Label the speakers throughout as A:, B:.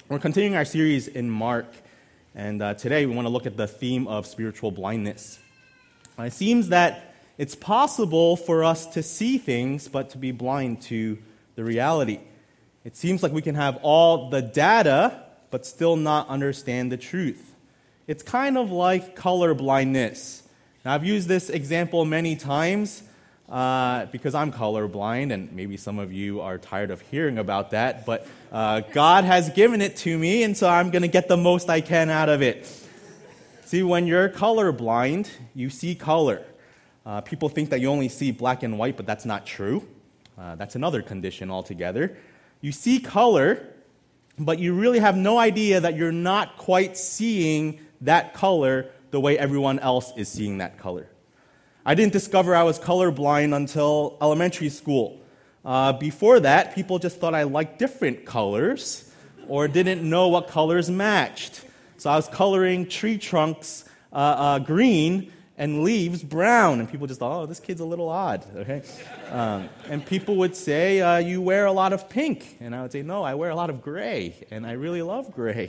A: We're continuing our series in Mark, and today we want to look at the theme of spiritual blindness. It seems that it's possible for us to see things, but to be blind to the reality. It seems like we can have all the data, but still not understand the truth. It's kind of like color blindness. Now, I've used this example many times because I'm colorblind, and maybe some of you are tired of hearing about that, but God has given it to me, and so I'm going to get the most I can out of it. See, when you're colorblind, you see color. People think that you only see black and white, but that's not true. That's another condition altogether. You see color, but you really have no idea that you're not quite seeing that color the way everyone else is seeing that color. I didn't discover I was colorblind until elementary school. Before that, people just thought I liked different colors or didn't know what colors matched. So I was coloring tree trunks green and leaves brown, and people just thought, oh, this kid's a little odd, okay? And people would say, you wear a lot of pink, and I would say, no, I wear a lot of gray, and I really love gray.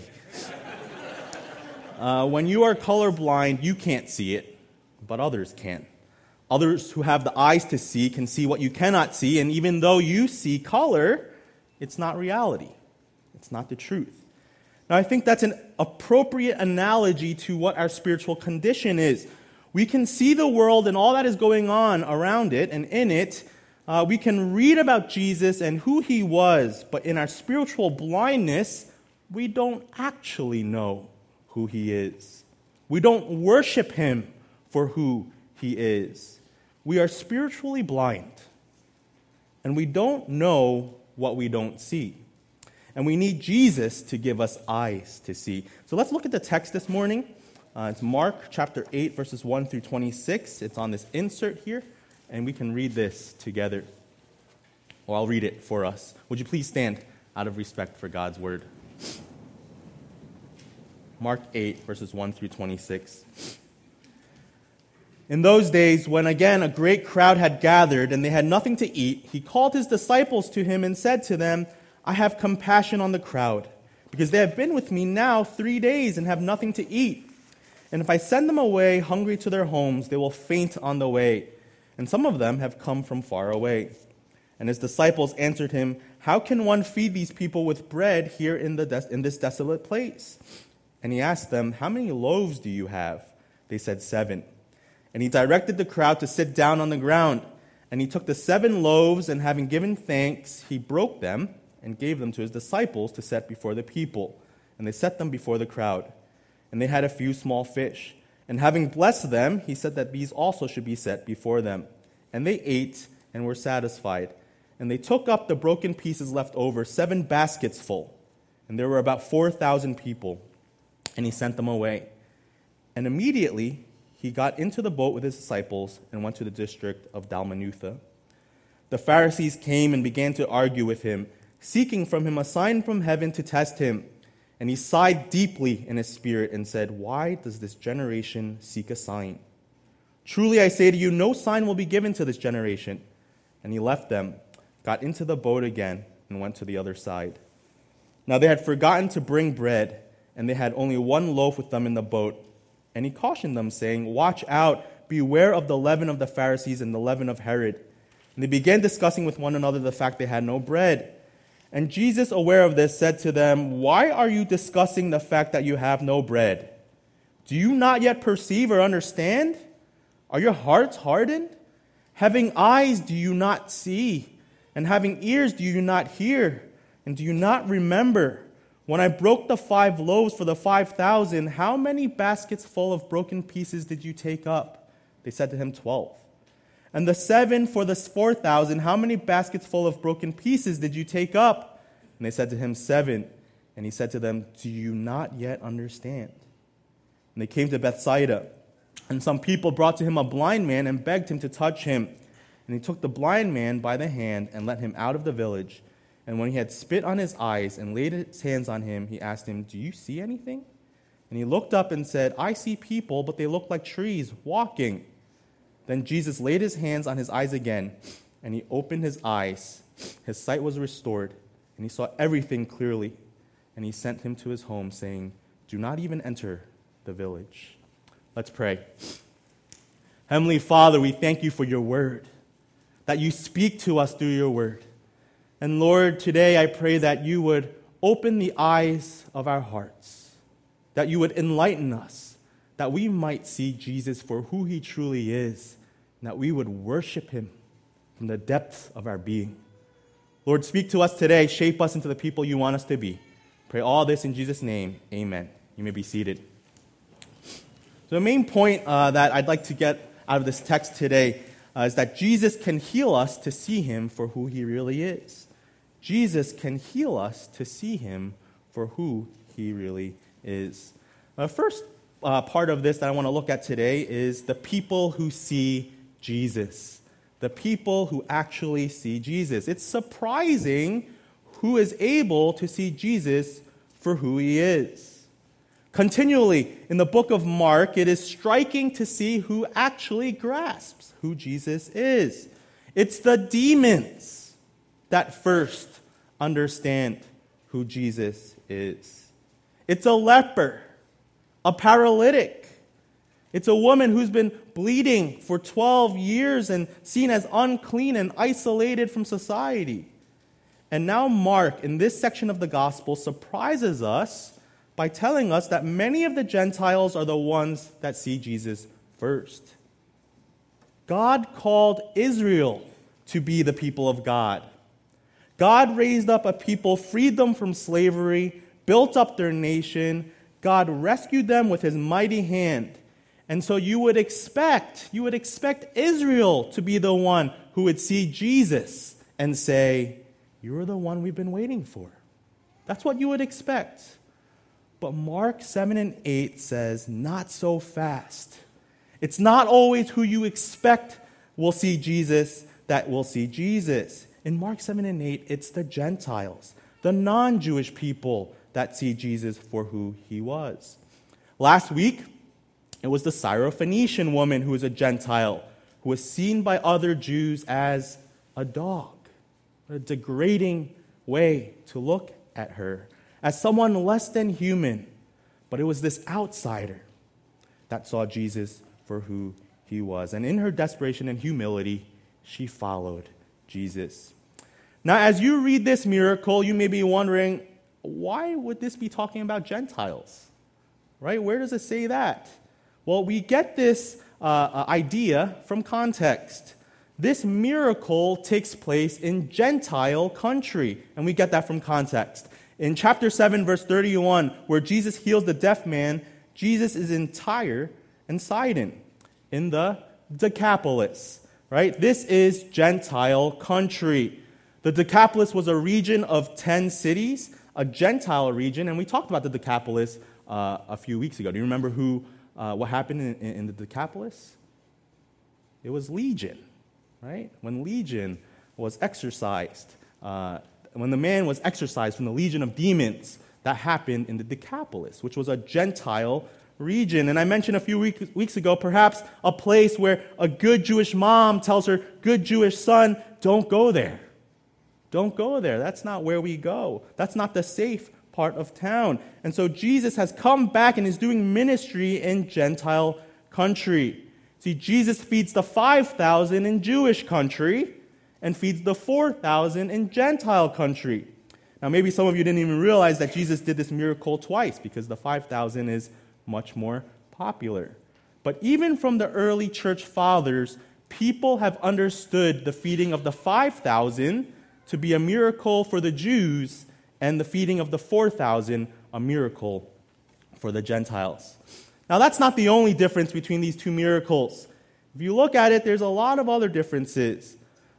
A: When you are colorblind, you can't see it, but others can. Others who have the eyes to see can see what you cannot see, and even though you see color, it's not reality. It's not the truth. Now, I think that's an appropriate analogy to what our spiritual condition is. We can see the world and all that is going on around it and in it. We can read about Jesus and who he was, but in our spiritual blindness, we don't actually know who he is. We don't worship him for who he is. We are spiritually blind, and we don't know what we don't see. And we need Jesus to give us eyes to see. So let's look at the text this morning. It's Mark chapter 8, verses 1 through 26. It's on this insert here, and we can read this together. Or I'll read it for us. Would you please stand out of respect for God's word? Mark 8, verses 1 through 26. In those days, when again a great crowd had gathered and they had nothing to eat, he called his disciples to him and said to them, I have compassion on the crowd, because they have been with me now 3 days and have nothing to eat. And if I send them away hungry to their homes, they will faint on the way. And some of them have come from far away. And his disciples answered him, how can one feed these people with bread here in this desolate place? And he asked them, how many loaves do you have? They said 7. And he directed the crowd to sit down on the ground. And he took the 7 loaves, and having given thanks, he broke them and gave them to his disciples to set before the people. And they set them before the crowd. And they had a few small fish. And having blessed them, he said that these also should be set before them. And they ate and were satisfied. And they took up the broken pieces left over, 7 baskets full. And there were about 4,000 people. And he sent them away. And immediately he got into the boat with his disciples and went to the district of Dalmanutha. The Pharisees came and began to argue with him, seeking from him a sign from heaven to test him. And he sighed deeply in his spirit and said, why does this generation seek a sign? Truly I say to you, no sign will be given to this generation. And he left them, got into the boat again, and went to the other side. Now they had forgotten to bring bread, and they had only 1 loaf with them in the boat. And he cautioned them, saying, watch out, beware of the leaven of the Pharisees and the leaven of Herod. And they began discussing with one another the fact they had no bread. And Jesus, aware of this, said to them, why are you discussing the fact that you have no bread? Do you not yet perceive or understand? Are your hearts hardened? Having eyes, do you not see? And having ears, do you not hear? And do you not remember? When I broke the 5 loaves for the 5,000, how many baskets full of broken pieces did you take up? They said to him, 12. And the 7 for the 4,000, how many baskets full of broken pieces did you take up? And they said to him, 7. And he said to them, do you not yet understand? And they came to Bethsaida. And some people brought to him a blind man and begged him to touch him. And he took the blind man by the hand and led him out of the village. And when he had spit on his eyes and laid his hands on him, he asked him, do you see anything? And he looked up and said, I see people, but they look like trees walking. Then Jesus laid his hands on his eyes again, and he opened his eyes. His sight was restored, and he saw everything clearly. and he sent him to his home, saying, "Do not even enter the village." Let's pray. Heavenly Father, we thank you for your word, that you speak to us through your word. And Lord, today I pray that you would open the eyes of our hearts, that you would enlighten us, that we might see Jesus for who he truly is, and that we would worship him from the depths of our being. Lord, speak to us today. Shape us into the people you want us to be. Pray all this in Jesus' name. Amen. You may be seated. So the main point that I'd like to get out of this text today is that Jesus can heal us to see him for who he really is. Jesus can heal us to see him for who he really is. The first part of this that I want to look at today is the people who see Jesus. The people who actually see Jesus. It's surprising who is able to see Jesus for who he is. Continually, in the book of Mark, it is striking to see who actually grasps who Jesus is. It's the demons that first understand who Jesus is. It's a leper, a paralytic. It's a woman who's been bleeding for 12 years and seen as unclean and isolated from society. And now Mark, in this section of the gospel, surprises us by telling us that many of the Gentiles are the ones that see Jesus first. God called Israel to be the people of God. God raised up a people, freed them from slavery, built up their nation. God rescued them with his mighty hand. And so you would expect Israel to be the one who would see Jesus and say, "You're the one we've been waiting for." That's what you would expect. But Mark 7 and 8 says, not so fast. It's not always who you expect will see Jesus that will see Jesus. In Mark 7 and 8, it's the Gentiles, the non-Jewish people that see Jesus for who he was. Last week, it was the Syrophoenician woman who was a Gentile, who was seen by other Jews as a dog, a degrading way to look at her, as someone less than human. But it was this outsider that saw Jesus for who he was. And in her desperation and humility, she followed Jesus. Now, as you read this miracle, you may be wondering, why would this be talking about Gentiles? Right? Where does it say that? Well, we get this idea from context. This miracle takes place in Gentile country, and we get that from context. In chapter 7, verse 31, where Jesus heals the deaf man, Jesus is in Tyre and Sidon, in the Decapolis, right? This is Gentile country. The Decapolis was a region of 10 cities, a Gentile region, and we talked about the Decapolis a few weeks ago. Do you remember what happened in the Decapolis? It was Legion, right? When Legion was exorcised, when the man was exorcised from the legion of demons, that happened in the Decapolis, which was a Gentile region. And I mentioned a few weeks ago, perhaps a place where a good Jewish mom tells her good Jewish son, "Don't go there. Don't go there. That's not where we go. That's not the safe part of town." And so Jesus has come back and is doing ministry in Gentile country. See, Jesus feeds the 5,000 in Jewish country and feeds the 4,000 in Gentile country. Now, maybe some of you didn't even realize that Jesus did this miracle twice, because the 5,000 is much more popular. But even from the early church fathers, people have understood the feeding of the 5,000 to be a miracle for the Jews, and the feeding of the 4,000 a miracle for the Gentiles. Now, that's not the only difference between these two miracles. If you look at it, there's a lot of other differences.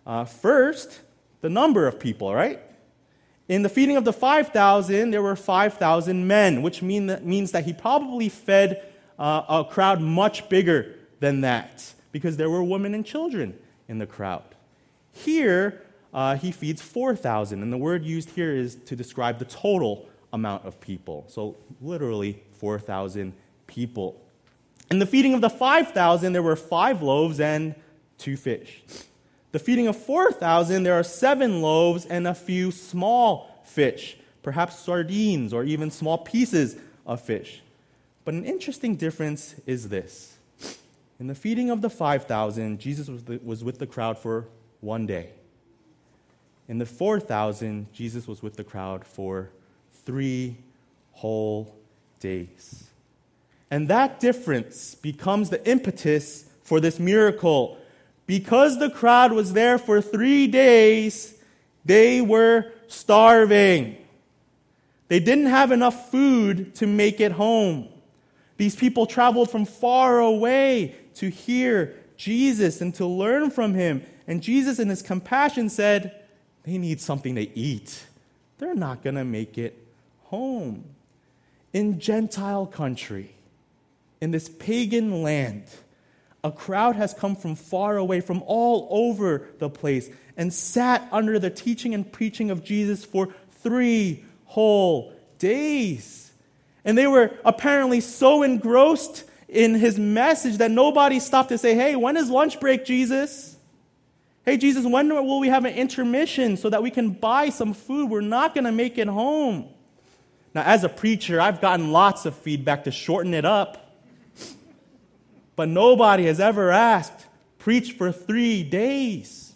A: First, the number of people, right? In the feeding of the 5,000, there were 5,000 men, which means that he probably fed a crowd much bigger than that, because there were women and children in the crowd. Here, he feeds 4,000, and the word used here is to describe the total amount of people. So literally 4,000 people. In the feeding of the 5,000, there were 5 loaves and 2 fish. The feeding of 4,000, there are 7 loaves and a few small fish. perhaps sardines or even small pieces of fish. But an interesting difference is this. In the feeding of the 5,000, Jesus was with the crowd for one day. In the 4,000, Jesus was with the crowd for 3 whole days. And that difference becomes the impetus for this miracle. Because the crowd was there for 3 days, they were starving. They didn't have enough food to make it home. These people traveled from far away to hear Jesus and to learn from him. And Jesus, in his compassion, said, they need something to eat. They're not going to make it home. In Gentile country, in this pagan land, a crowd has come from far away, from all over the place, and sat under the teaching and preaching of Jesus for 3 whole days. And they were apparently so engrossed in his message that nobody stopped to say, hey, when is lunch break, Jesus? Hey, Jesus, when will we have an intermission so that we can buy some food? We're not going to make it home. Now, as a preacher, I've gotten lots of feedback to shorten it up. But nobody has ever asked, preach for 3 days.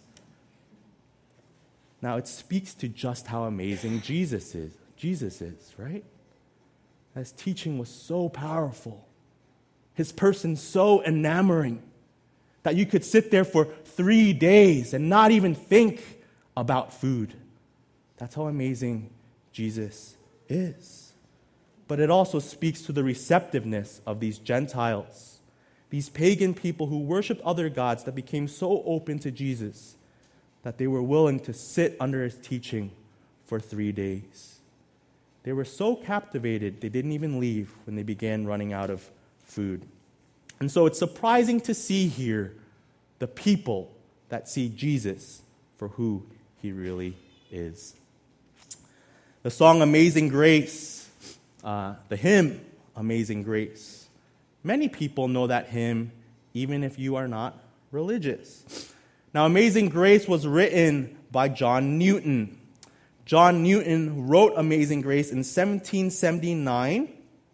A: Now, it speaks to just how amazing Jesus is, right? His teaching was so powerful. His person so enamoring that you could sit there for 3 days and not even think about food. That's how amazing Jesus is. But it also speaks to the receptiveness of these Gentiles, these pagan people who worshiped other gods that became so open to Jesus that they were willing to sit under his teaching for 3 days. They were so captivated, they didn't even leave when they began running out of food. And so it's surprising to see here the people that see Jesus for who he really is. The song Amazing Grace, the hymn Amazing Grace. Many people know that hymn even if you are not religious. Now, Amazing Grace was written by John Newton. John Newton wrote Amazing Grace in 1779.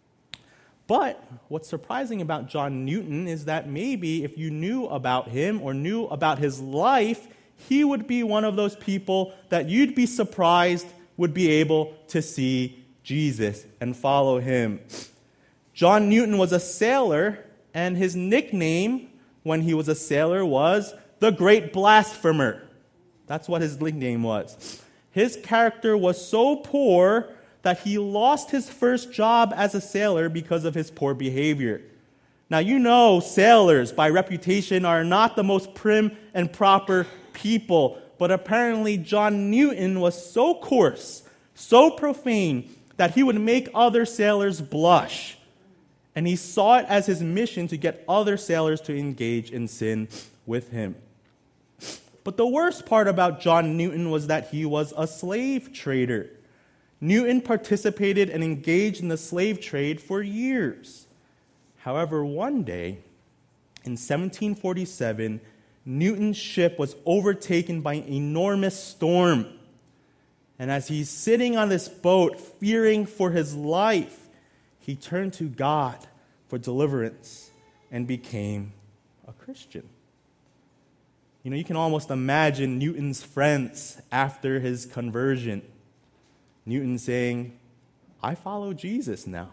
A: But what's surprising about John Newton is that maybe if you knew about him or knew about his life, he would be one of those people that you'd be surprised would be able to see Jesus and follow him. John Newton was a sailor, and his nickname when he was a sailor was the Great Blasphemer. That's what his nickname was. His character was so poor that he lost his first job as a sailor because of his poor behavior. Now, you know sailors, by reputation, are not the most prim and proper people, but apparently John Newton was so coarse, so profane, that he would make other sailors blush. And he saw it as his mission to get other sailors to engage in sin with him. But the worst part about John Newton was that he was a slave trader. Newton participated and engaged in the slave trade for years. However, one day, in 1747, Newton's ship was overtaken by an enormous storm. And as he's sitting on this boat, fearing for his life, he turned to God for deliverance and became a Christian. You know, you can almost imagine Newton's friends after his conversion. Newton saying, I follow Jesus now.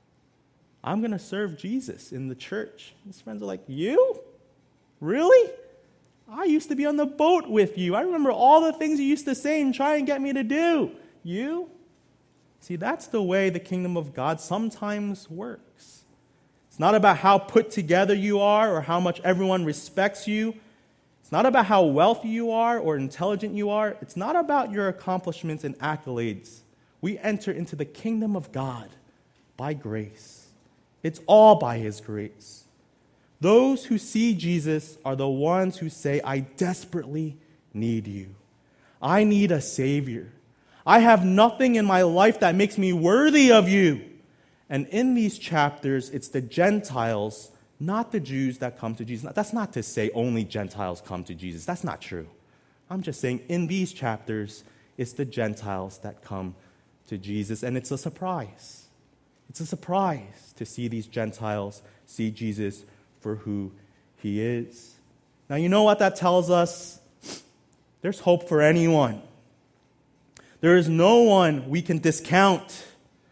A: I'm going to serve Jesus in the church. His friends are like, you? Really? I used to be on the boat with you. I remember all the things you used to say and try and get me to do. You? See, that's the way the kingdom of God sometimes works. It's not about how put together you are or how much everyone respects you. It's not about how wealthy you are or intelligent you are. It's not about your accomplishments and accolades. We enter into the kingdom of God by grace. It's all by his grace. Those who see Jesus are the ones who say, I desperately need you. I need a Savior. I have nothing in my life that makes me worthy of you. And in these chapters, it's the Gentiles, not the Jews, that come to Jesus. That's not to say only Gentiles come to Jesus. That's not true. I'm just saying in these chapters, it's the Gentiles that come to to Jesus, and it's a surprise. It's a surprise to see these Gentiles see Jesus for who he is. Now, you know what that tells us? There's hope for anyone. There is no one we can discount.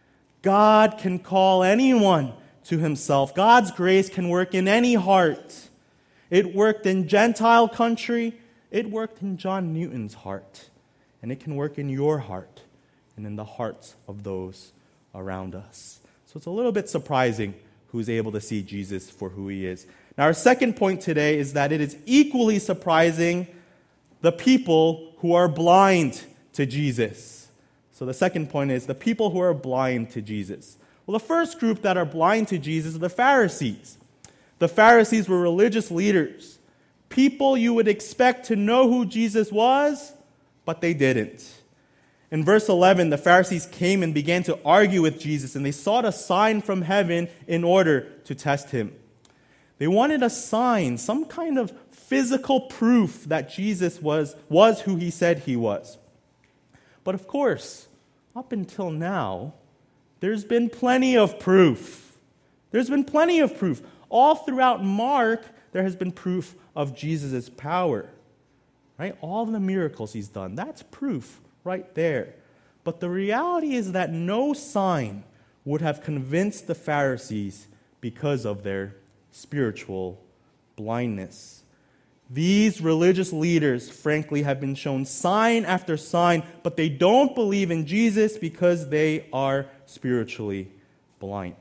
A: God can call anyone to himself. God's grace can work in any heart. It worked in Gentile country. It worked in John Newton's heart. And it can work in your heart and in the hearts of those around us. So it's a little bit surprising who's able to see Jesus for who he is. Now, our second point today is that it is equally surprising the people who are blind to Jesus. So the second point is the people who are blind to Jesus. Well, the first group that are blind to Jesus are the Pharisees. The Pharisees were religious leaders, people you would expect to know who Jesus was, but they didn't. In verse 11, the Pharisees came and began to argue with Jesus, and they sought a sign from heaven in order to test him. They wanted a sign, some kind of physical proof that Jesus was who he said he was. But of course, up until now, there's been plenty of proof. There's been plenty of proof. All throughout Mark, there has been proof of Jesus' power. Right? All the miracles he's done, that's proof right there. But the reality is that no sign would have convinced the Pharisees because of their spiritual blindness. These religious leaders, frankly, have been shown sign after sign, but they don't believe in Jesus because they are spiritually blind.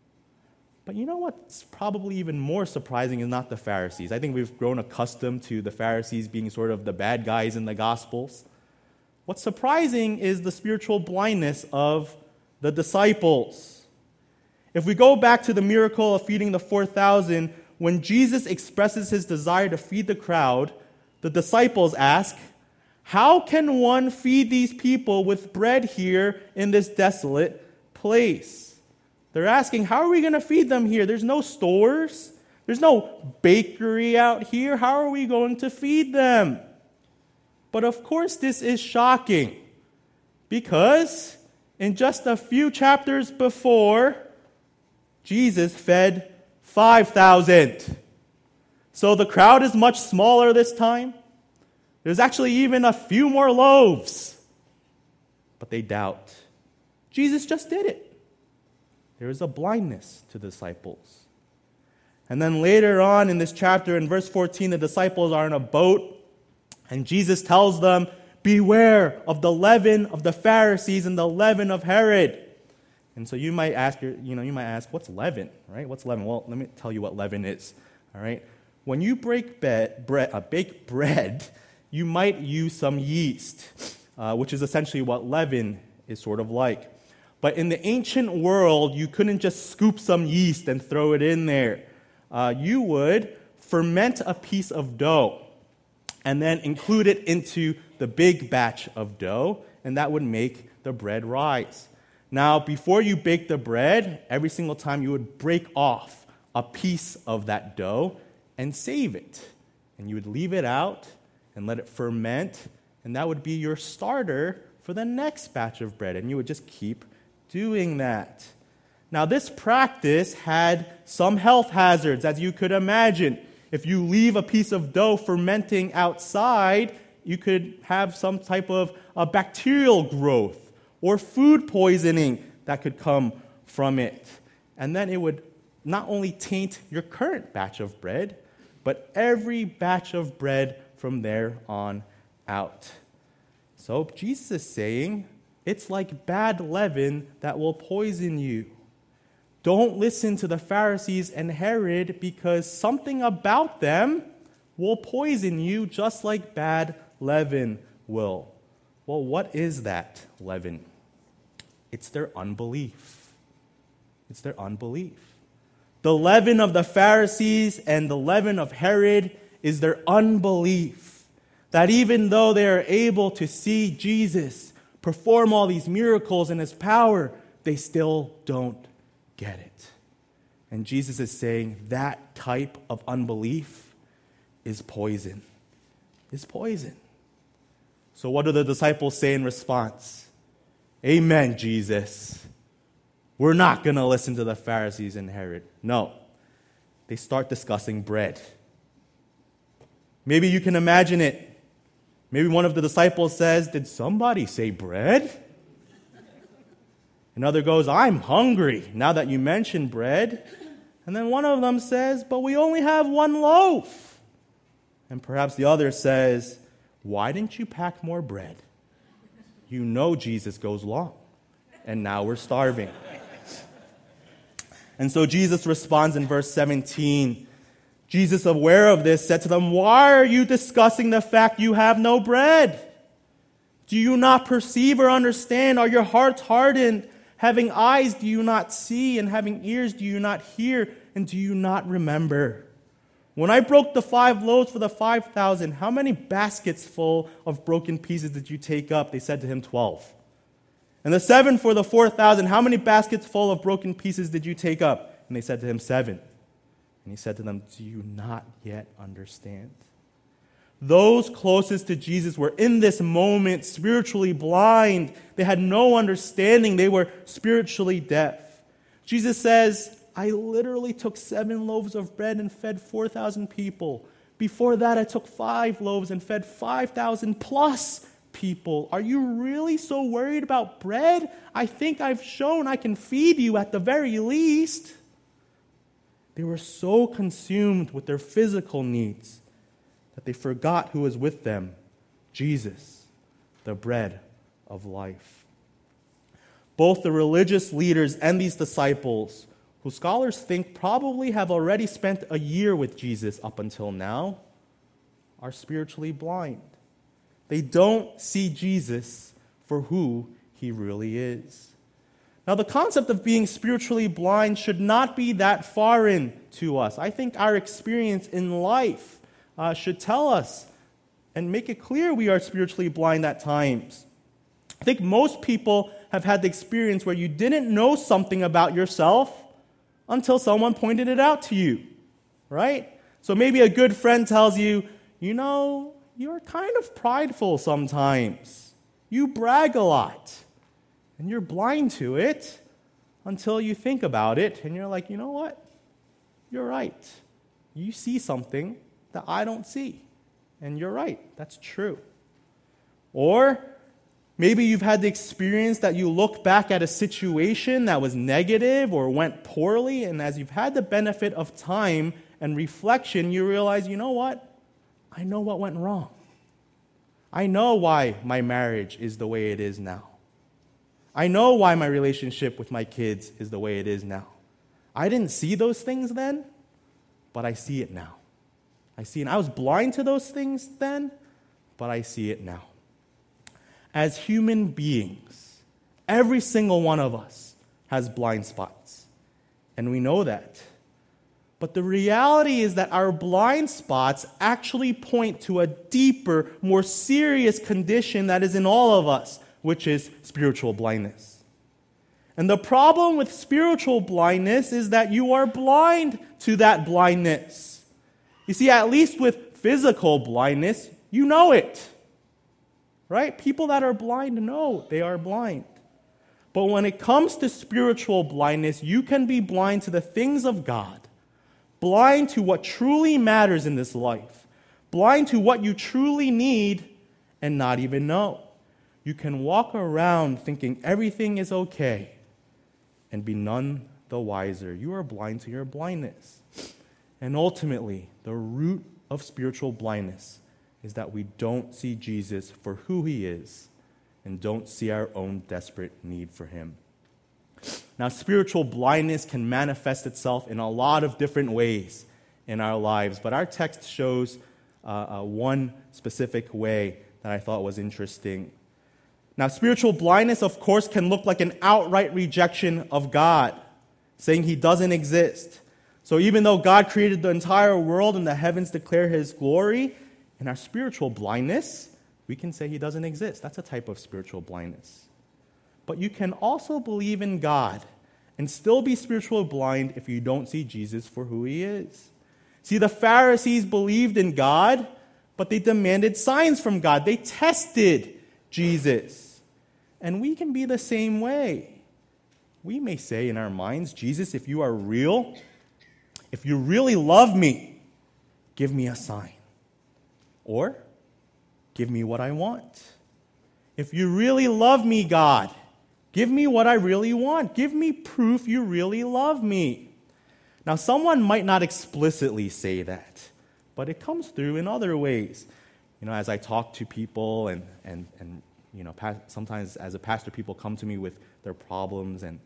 A: But you know what's probably even more surprising is not the Pharisees. I think we've grown accustomed to the Pharisees being sort of the bad guys in the Gospels. What's surprising is the spiritual blindness of the disciples. If we go back to the miracle of feeding the 4,000, when Jesus expresses his desire to feed the crowd, the disciples ask, "How can one feed these people with bread here in this desolate place?" They're asking, how are we going to feed them here? There's no stores. There's no bakery out here. How are we going to feed them? But of course, this is shocking because in just a few chapters before, Jesus fed 5,000. So the crowd is much smaller this time. There's actually even a few more loaves. But they doubt. Jesus just did it. There is a blindness to the disciples. And then later on in this chapter, in verse 14, the disciples are in a boat, and Jesus tells them, beware of the leaven of the Pharisees and the leaven of Herod. And so you might ask, what's leaven, right? What's leaven? Well, let me tell you what leaven is, all right? When you bake bread, you might use some yeast, which is essentially what leaven is sort of like. But in the ancient world, you couldn't just scoop some yeast and throw it in there. You would ferment a piece of dough and then include it into the big batch of dough, and that would make the bread rise. Now, before you bake the bread, every single time you would break off a piece of that dough and save it. And you would leave it out and let it ferment, and that would be your starter for the next batch of bread, and you would just keep doing that. Now, this practice had some health hazards, as you could imagine. If you leave a piece of dough fermenting outside, you could have some type of bacterial growth or food poisoning that could come from it. And then it would not only taint your current batch of bread, but every batch of bread from there on out. So Jesus is saying, it's like bad leaven that will poison you. Don't listen to the Pharisees and Herod because something about them will poison you just like bad leaven will. Well, what is that leaven? It's their unbelief. It's their unbelief. The leaven of the Pharisees and the leaven of Herod is their unbelief. That even though they are able to see Jesus perform all these miracles in his power, they still don't get it. And Jesus is saying that type of unbelief is poison. Is poison. So what do the disciples say in response? Amen, Jesus. We're not going to listen to the Pharisees and Herod. No. They start discussing bread. Maybe you can imagine it. Maybe one of the disciples says, "Did somebody say bread?" Another goes, "I'm hungry now that you mentioned bread." And then one of them says, "But we only have one loaf." And perhaps the other says, "Why didn't you pack more bread? You know Jesus goes long, and now we're starving." And so Jesus responds in verse 17. Jesus, aware of this, said to them, "Why are you discussing the fact you have no bread? Do you not perceive or understand? Are your hearts hardened? Having eyes, do you not see? And having ears, do you not hear? And do you not remember? When I broke the 5 loaves for the 5,000, how many baskets full of broken pieces did you take up?" They said to him, 12. "And the 7 for the 4,000, how many baskets full of broken pieces did you take up?" And they said to him, 7. And he said to them, "Do you not yet understand?" Those closest to Jesus were in this moment spiritually blind. They had no understanding. They were spiritually deaf. Jesus says, "I literally took 7 loaves of bread and fed 4,000 people. Before that, I took 5 loaves and fed 5,000 plus people. Are you really so worried about bread? I think I've shown I can feed you at the very least." They were so consumed with their physical needs that they forgot who was with them, Jesus, the bread of life. Both the religious leaders and these disciples, who scholars think probably have already spent a year with Jesus up until now, are spiritually blind. They don't see Jesus for who he really is. Now, the concept of being spiritually blind should not be that foreign to us. I think our experience in life should tell us and make it clear we are spiritually blind at times. I think most people have had the experience where you didn't know something about yourself until someone pointed it out to you, right? So maybe a good friend tells you, "You know, you're kind of prideful sometimes. You brag a lot." And you're blind to it until you think about it, and you're like, "You know what? You're right. You see something that I don't see. And you're right. That's true." Or maybe you've had the experience that you look back at a situation that was negative or went poorly, and as you've had the benefit of time and reflection, you realize, "You know what? I know what went wrong. I know why my marriage is the way it is now. I know why my relationship with my kids is the way it is now. I didn't see those things then, but I see it now. I see it. I was blind to those things then, but I see it now." As human beings, every single one of us has blind spots, and we know that. But the reality is that our blind spots actually point to a deeper, more serious condition that is in all of us, which is spiritual blindness. And the problem with spiritual blindness is that you are blind to that blindness. You see, at least with physical blindness, you know it. Right? People that are blind know they are blind. But when it comes to spiritual blindness, you can be blind to the things of God, blind to what truly matters in this life, blind to what you truly need and not even know. You can walk around thinking everything is okay and be none the wiser. You are blind to your blindness. And ultimately, the root of spiritual blindness is that we don't see Jesus for who he is and don't see our own desperate need for him. Now, spiritual blindness can manifest itself in a lot of different ways in our lives, but our text shows one specific way that I thought was interesting. Now, spiritual blindness, of course, can look like an outright rejection of God, saying he doesn't exist. So even though God created the entire world and the heavens declare his glory, in our spiritual blindness, we can say he doesn't exist. That's a type of spiritual blindness. But you can also believe in God and still be spiritually blind if you don't see Jesus for who he is. See, the Pharisees believed in God, but they demanded signs from God. They tested Jesus. And we can be the same way. We may say in our minds, Jesus, if you are real, if you really love me, give me a sign. Or, give me what I want. If you really love me, God, give me what I really want. Give me proof you really love me. Now, someone might not explicitly say that, but it comes through in other ways. As I talk to people and sometimes as a pastor, people come to me with their problems and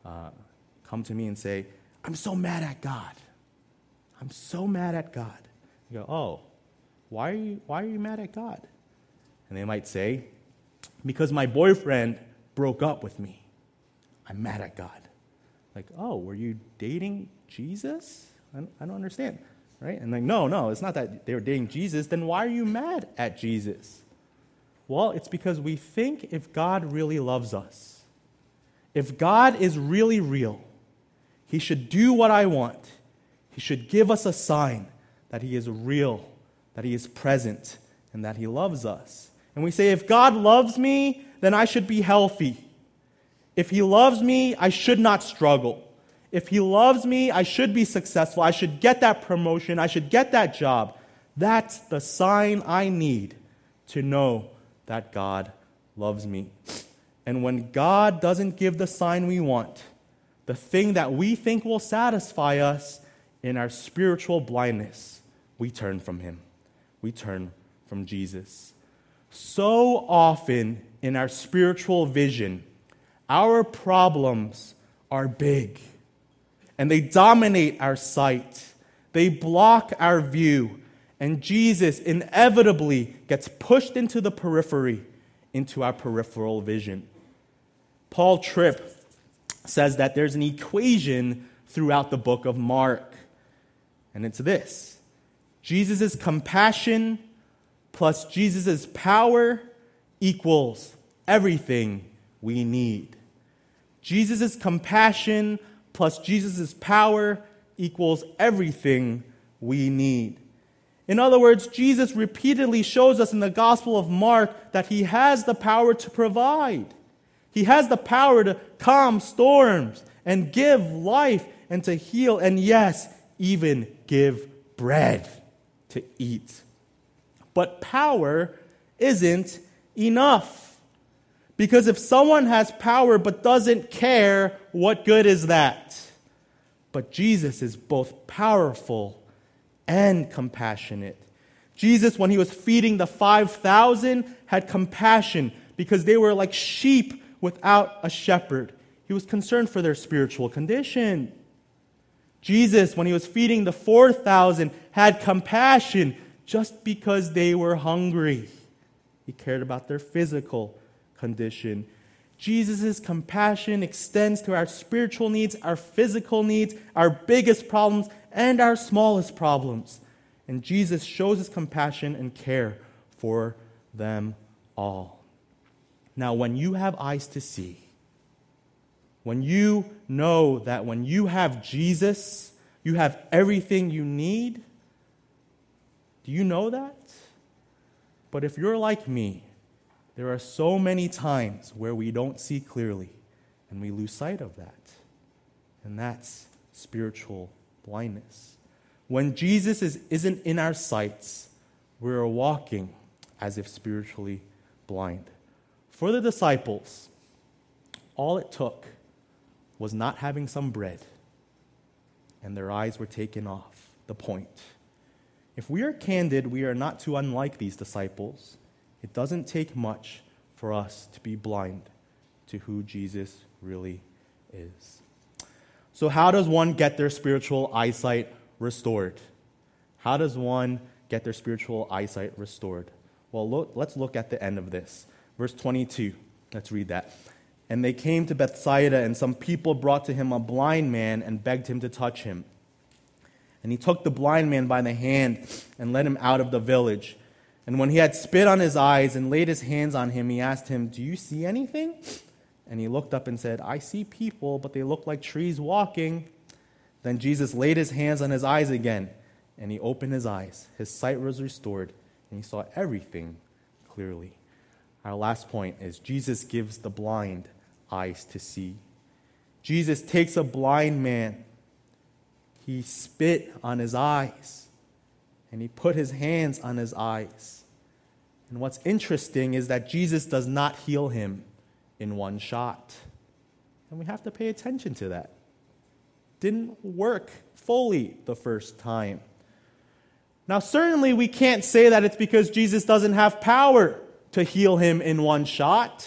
A: come to me and say, I'm so mad at God. I'm so mad at God. You go, oh, why are you mad at God? And they might say, because my boyfriend broke up with me. I'm mad at God. Like, oh, were you dating Jesus? I don't understand, right? And like, no, it's not that they were dating Jesus. Then why are you mad at Jesus? Well, it's because we think if God really loves us, if God is really real, he should do what I want. He should give us a sign that he is real, that he is present, and that he loves us. And we say, if God loves me, then I should be healthy. If he loves me, I should not struggle. If he loves me, I should be successful. I should get that promotion. I should get that job. That's the sign I need to know that God loves me. And when God doesn't give the sign we want, the thing that we think will satisfy us, in our spiritual blindness, we turn from him. We turn from Jesus. So often in our spiritual vision, our problems are big, and they dominate our sight. They block our view, and Jesus inevitably gets pushed into the periphery, into our peripheral vision. Paul Tripp says that there's an equation throughout the book of Mark, and it's this: Jesus' compassion plus Jesus' power equals everything we need. Jesus' compassion plus Jesus' power equals everything we need. In other words, Jesus repeatedly shows us in the Gospel of Mark that he has the power to provide. He has the power to calm storms and give life and to heal, and yes, even give bread to eat. But power isn't enough. Because if someone has power but doesn't care, what good is that? But Jesus is both powerful and compassionate. Jesus, when he was feeding the 5,000, had compassion because they were like sheep without a shepherd. He was concerned for their spiritual condition. Jesus, when he was feeding the 4,000, had compassion just because they were hungry. He cared about their physical condition. Jesus' compassion extends to our spiritual needs, our physical needs, our biggest problems, and our smallest problems. And Jesus shows his compassion and care for them all. Now, when you have eyes to see, when you know that when you have Jesus, you have everything you need, do you know that? But if you're like me, there are so many times where we don't see clearly and we lose sight of that. And that's spiritual blindness. When Jesus isn't in our sights, we're walking as if spiritually blind. For the disciples, all it took was not having some bread, and their eyes were taken off the point. If we are candid, we are not too unlike these disciples. It doesn't take much for us to be blind to who Jesus really is. So how does one get their spiritual eyesight restored? How does one get their spiritual eyesight restored? Well, let's look at the end of this. Verse 22. Let's read that. And they came to Bethsaida, and some people brought to him a blind man and begged him to touch him. And he took the blind man by the hand and led him out of the village. And when he had spit on his eyes and laid his hands on him, he asked him, "Do you see anything?" And he looked up and said, "I see people, but they look like trees walking." Then Jesus laid his hands on his eyes again, and he opened his eyes. His sight was restored, and he saw everything clearly. Our last point is Jesus gives the blind eyes to see. Jesus takes a blind man, he spit on his eyes, and he put his hands on his eyes. And what's interesting is that Jesus does not heal him in one shot. And we have to pay attention to that. Didn't work fully the first time. Now, certainly we can't say that it's because Jesus doesn't have power to heal him in one shot.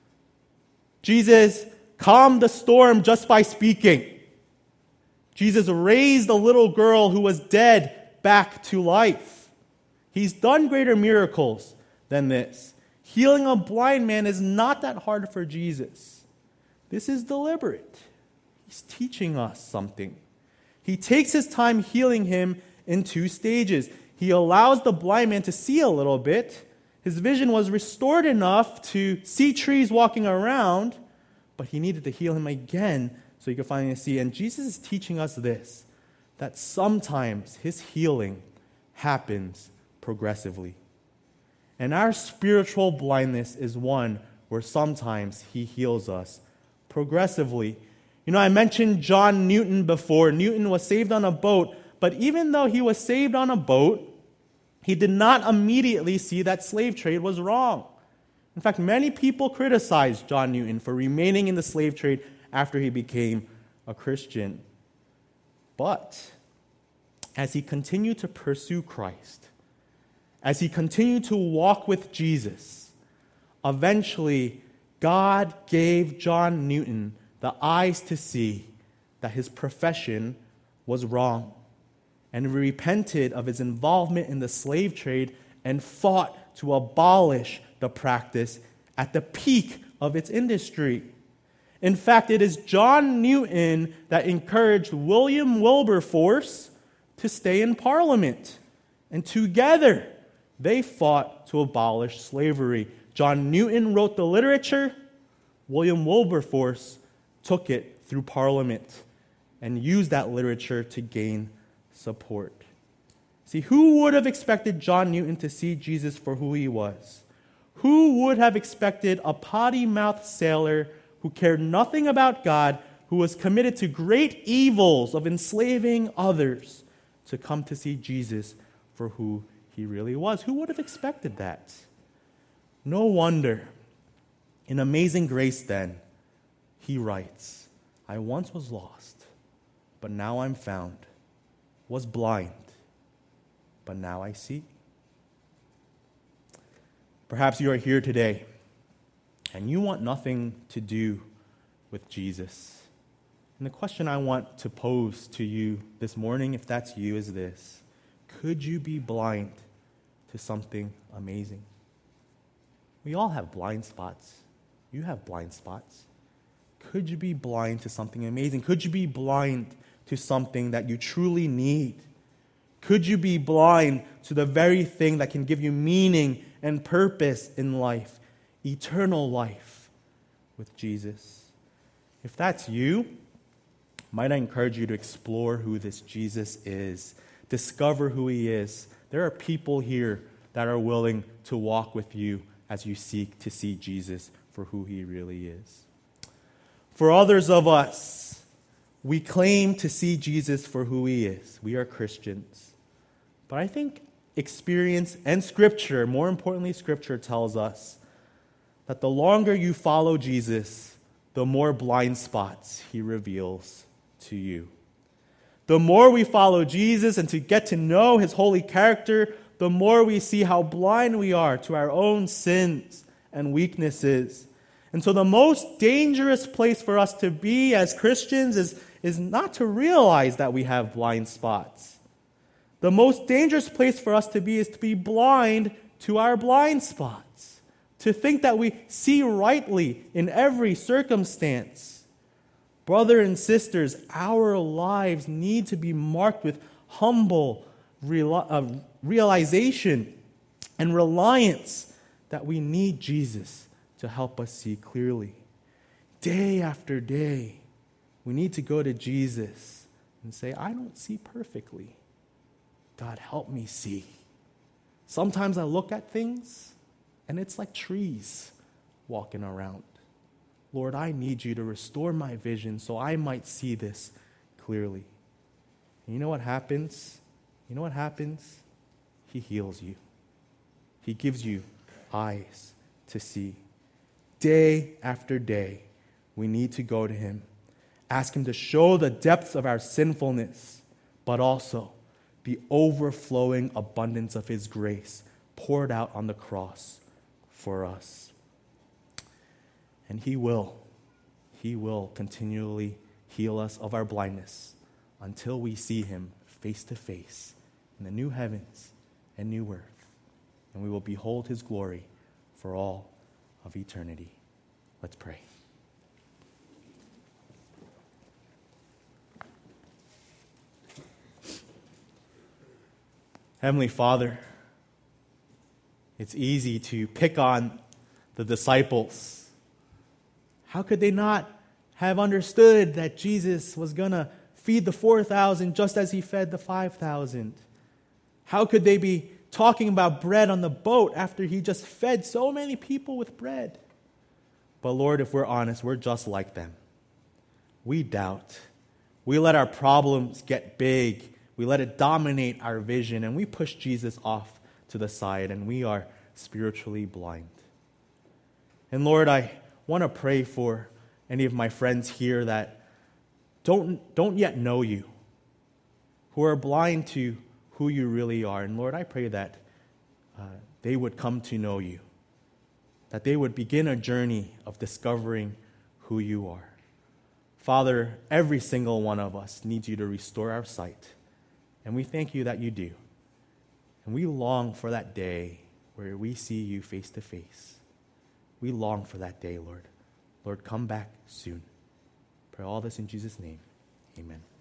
A: Jesus calmed the storm just by speaking. Jesus raised a little girl who was dead back to life. He's done greater miracles than this. Healing a blind man is not that hard for Jesus. This is deliberate. He's teaching us something. He takes his time healing him in 2 stages. He allows the blind man to see a little bit. His vision was restored enough to see trees walking around, but he needed to heal him again so he could finally see. And Jesus is teaching us this, that sometimes his healing happens progressively. And our spiritual blindness is one where sometimes he heals us progressively. You know, I mentioned John Newton before. Newton was saved on a boat, but even though he was saved on a boat, he did not immediately see that slave trade was wrong. In fact, many people criticized John Newton for remaining in the slave trade after he became a Christian. But as he continued to pursue Christ, as he continued to walk with Jesus, eventually God gave John Newton the eyes to see that his profession was wrong, and repented of his involvement in the slave trade and fought to abolish the practice at the peak of its industry. In fact, it is John Newton that encouraged William Wilberforce to stay in Parliament, and together they fought to abolish slavery. John Newton wrote the literature. William Wilberforce took it through Parliament and used that literature to gain support. See, who would have expected John Newton to see Jesus for who he was? Who would have expected a potty-mouthed sailor who cared nothing about God, who was committed to great evils of enslaving others, to come to see Jesus for who he really was? Who would have expected that? No wonder. In Amazing Grace, then, he writes, I once was lost, but now I'm found, was blind, but now I see. Perhaps you are here today, and you want nothing to do with Jesus. And the question I want to pose to you this morning, if that's you, is this: could you be blind to something amazing? We all have blind spots. You have blind spots. Could you be blind to something amazing? Could you be blind to something that you truly need? Could you be blind to the very thing that can give you meaning and purpose in life, eternal life with Jesus? If that's you, might I encourage you to explore who this Jesus is, discover who he is. There are people here that are willing to walk with you as you seek to see Jesus for who he really is. For others of us, we claim to see Jesus for who he is. We are Christians. But I think experience and Scripture, more importantly, Scripture tells us that the longer you follow Jesus, the more blind spots he reveals to you. The more we follow Jesus and to get to know his holy character, the more we see how blind we are to our own sins and weaknesses. And so the most dangerous place for us to be as Christians is not to realize that we have blind spots. The most dangerous place for us to be is to be blind to our blind spots, to think that we see rightly in every circumstance. Brother and sisters, our lives need to be marked with humble realization and reliance that we need Jesus to help us see clearly. Day after day, we need to go to Jesus and say, I don't see perfectly. God, help me see. Sometimes I look at things and it's like trees walking around. Lord, I need you to restore my vision so I might see this clearly. And you know what happens? You know what happens? He heals you. He gives you eyes to see. Day after day, we need to go to him, ask him to show the depths of our sinfulness, but also the overflowing abundance of his grace poured out on the cross for us. And he will continually heal us of our blindness until we see him face to face in the new heavens and new earth, and we will behold his glory for all of eternity. Let's pray. Heavenly Father, it's easy to pick on the disciples. How could they not have understood that Jesus was going to feed the 4,000 just as he fed the 5,000? How could they be talking about bread on the boat after he just fed so many people with bread? But Lord, if we're honest, we're just like them. We doubt. We let our problems get big. We let it dominate our vision, and we push Jesus off to the side, and we are spiritually blind. And Lord, I want to pray for any of my friends here that don't yet know you, who are blind to who you really are. And Lord, I pray that they would come to know you, that they would begin a journey of discovering who you are. Father, every single one of us needs you to restore our sight, and we thank you that you do. And we long for that day where we see you face to face. We long for that day, Lord. Lord, come back soon. Pray all this in Jesus' name. Amen.